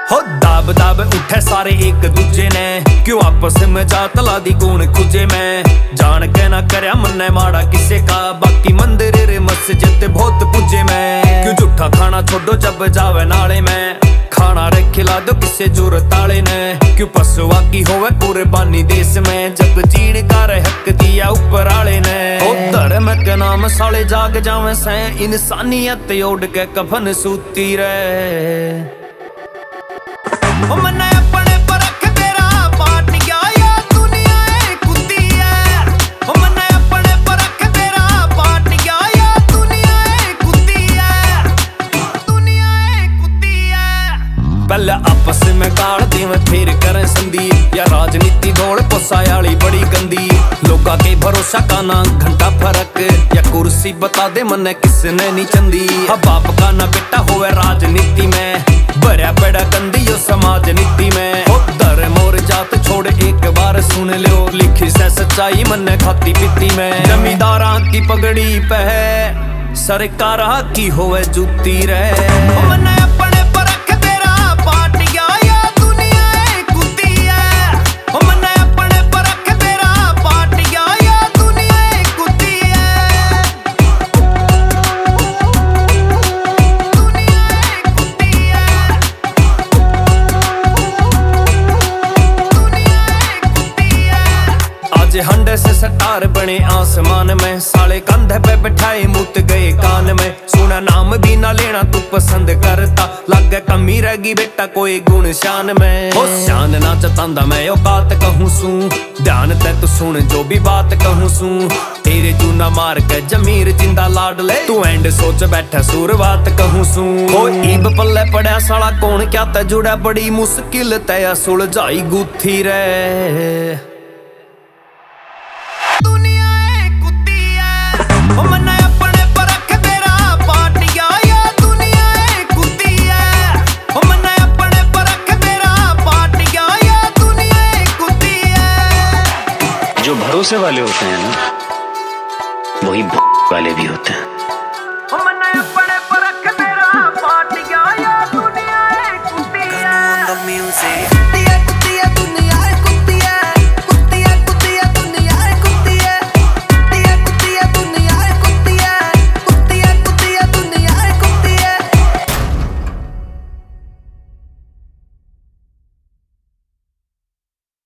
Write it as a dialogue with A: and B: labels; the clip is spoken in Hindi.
A: हो दाब दाब उठे सारे एक दूजे ने, क्यों आपस में जात ला दी कौन खुजे में। जान के ना करया मन्ने माड़ा किसे का, बाकी मंदिर रे मस्जिद बहुत पूजे में। क्यों झूठा खाना छोड़ो जब जावे नाले में, खाना रे खिला दो किसे जरूरत आले ने। क्यों पशुआ की होवे कुर्बानी देश में, जब जीण का हक दिया ऊपर आले ने। ओ धर्म के नाम साले जाग जावे से, इंसानियत ओढ़ के कफन सूती रे। मन्ने अपने परख तेरा पाट गया या दुनिया एक कुत्ती है। मन्ने अपने परख तेरा पाट गया या दुनिया एक कुत्ती है। दुनिया एक कुत्ती है। पहले आपस में गाड़ देवे फिर करें संधि, या राजनीति दौड़ पोसायाली बड़ी गंदी। लोगा के भरोसा का ना घंटा फर्क, या कुर्सी बता दे मन्ने किसने नी चंदी। बाप का ना बेटा होवे राजनीति में, भरया पड़ा गंदी यो समाज नीति में। ओ धर्म और जात छोड़ एक बार सुन लो, लिखी से सच्चाई मन्ने खाती पीती में। जमींदारा की पगड़ी पे सरकारा की होवे जूती रे। मन्ने अपने परख तेरा पाट गया या दुनिया एक कुत्ती है। मन्ने अपने परख तेरा पाट गया या दुनिया एक कुत्ती है। दुनिया एक कुत्ती है। आज हंडे से सटार बने आसमान में, साले कंधे पे बैठाए मुत गए कान में। सुना नाम भी ना लेना तू पसंद करता, लगे कमी रहेगी बेटा कोई गुण शान में। हो शान ना जतांदा मैं औकात कहूं सू, ध्यान ते तू सुन जो भी बात कहूं सू। तेरे जूना मार के जमीर जिंदा लाड ले, तू एंड सोच बैठा शुरुआत कहूं सू। हो ईब पल्ले पड़ा साला कौन क्या ते जुड़ा, बड़ी मुश्किल ते सुलझाई गुत्थी रे। दुनिया एक कुत्ती है। मन्ने अपने परख तेरा पाट गया या दुनिया एक कुत्ती है। मन्ने अपने परख तेरा पाट गया या दुनिया एक कुत्ती है।
B: जो भरोसे वाले होते हैं ना, वही वाले भी होते हैं।